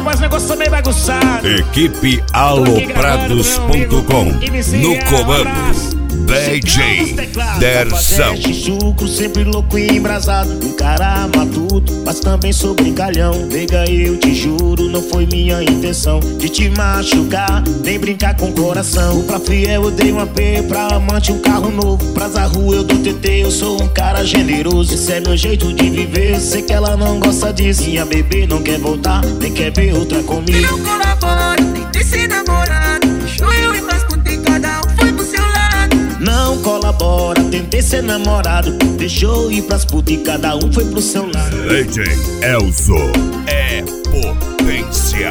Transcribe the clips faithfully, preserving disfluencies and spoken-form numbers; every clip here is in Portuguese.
faz negócio também bagunçado. Equipe aloprados ponto com. No comando D J Derzão. Chucro, sempre louco e embrasado. Um cara matuto, mas também sou brincalhão. Nega, eu te juro, não foi minha intenção de te machucar, nem brincar com o coração. Pra fiel eu dei um A P, pra amante um carro novo. Pra rua eu dou T T, eu sou um cara generoso. Esse é meu jeito de viver, sei que ela não gosta disso. Minha bebê não quer voltar, nem quer ver outra comigo. Eu colaboro, tentei ser namorado. Deixou eu ir pras putas e cada um foi pro seu lado. Não colabora, tentei ser namorado. Deixou ir pras putas e cada um foi pro seu lado. D J Elzo é potência.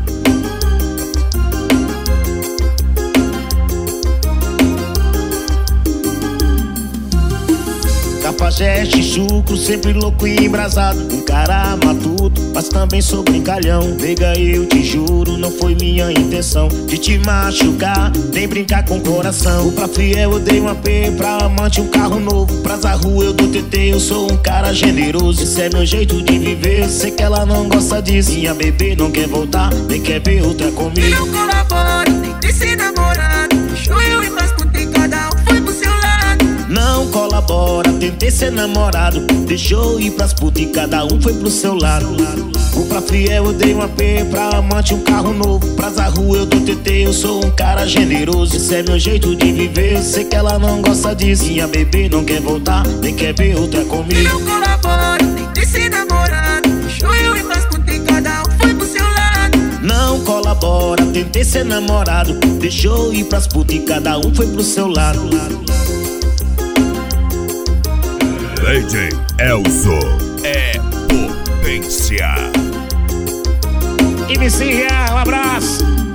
Cafajeste, chucro, sempre louco e embrasado. Um cara matuto, mas também sou brincalhão. Nega, eu te juro, não foi minha intenção de te machucar, nem brincar com o coração. Pra fiel eu dei um A P, pra amante um carro novo. Pra rua eu dou T T, eu sou um cara generoso. Esse é meu jeito de viver, sei que ela não gosta disso. Minha bebê não quer voltar, nem quer ver outra comigo. Eu colaboro, tentei ser namorado. Deixou eu ir pras putas e cada um foi pro seu lado. Não colabora, tentei ser namorado. Deixou ir pras putas e cada um foi pro seu lado. O pra fiel eu dei um A P, pra amante um carro novo. Pra rua eu dou T T, eu sou um cara generoso. Esse é meu jeito de viver, sei que ela não gosta disso. Minha bebê não quer voltar, nem quer ver outra comigo. Eu colaboro, tentei ser namorado. Deixou eu ir pras putas e cada um foi pro seu lado. Não colabora, tentei ser namorado. Deixou ir pras putas e cada um foi pro seu lado. D J Elzo é potência. M C Real, um abraço.